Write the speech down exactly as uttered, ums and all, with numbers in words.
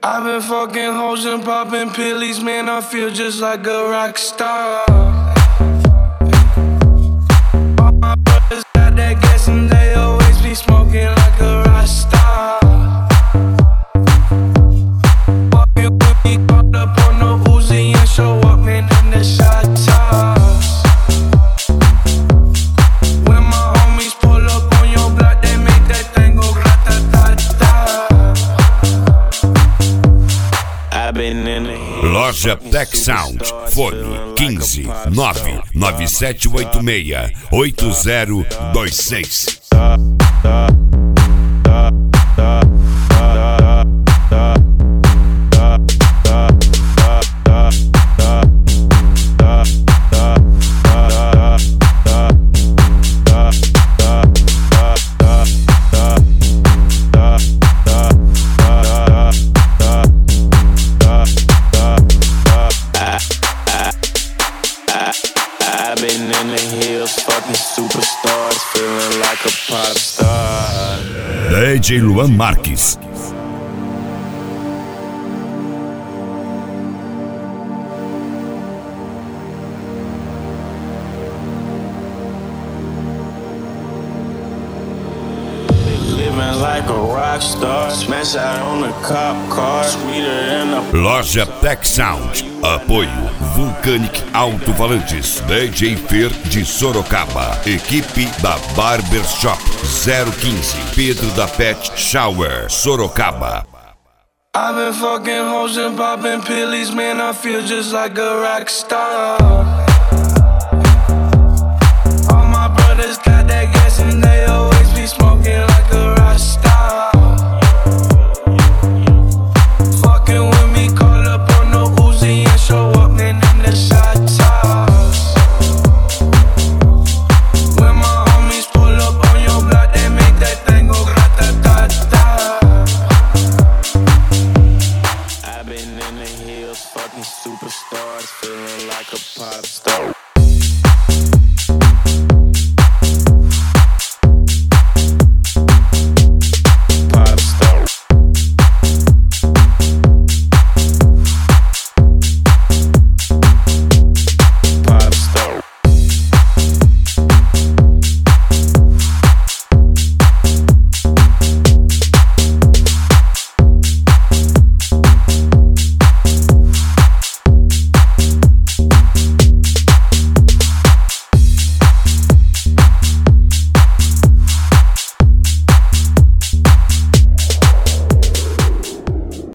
I've been fucking hoes and popping pillies, man, I feel just like a rock star. All my brothers got that gas and they always be smoking like a rock star. Walking with me, caught up on the Uzi and show up, man, in the shot toss. When my homies pull up on your block, they make that thing go grata-ta-ta. Loja Tech Sound, fone quinze nove nove sete oito seis oito zero dois seis. D J Luan Marques. Loja Tech Sound, apoio Vulcanic Alto-Falantes, D J Fer de Sorocaba, equipe da Barbershop zero quinze, Pedro da Pet Shower, Sorocaba. I've been fucking hoes and popping pillies, man, I feel just like a rock star.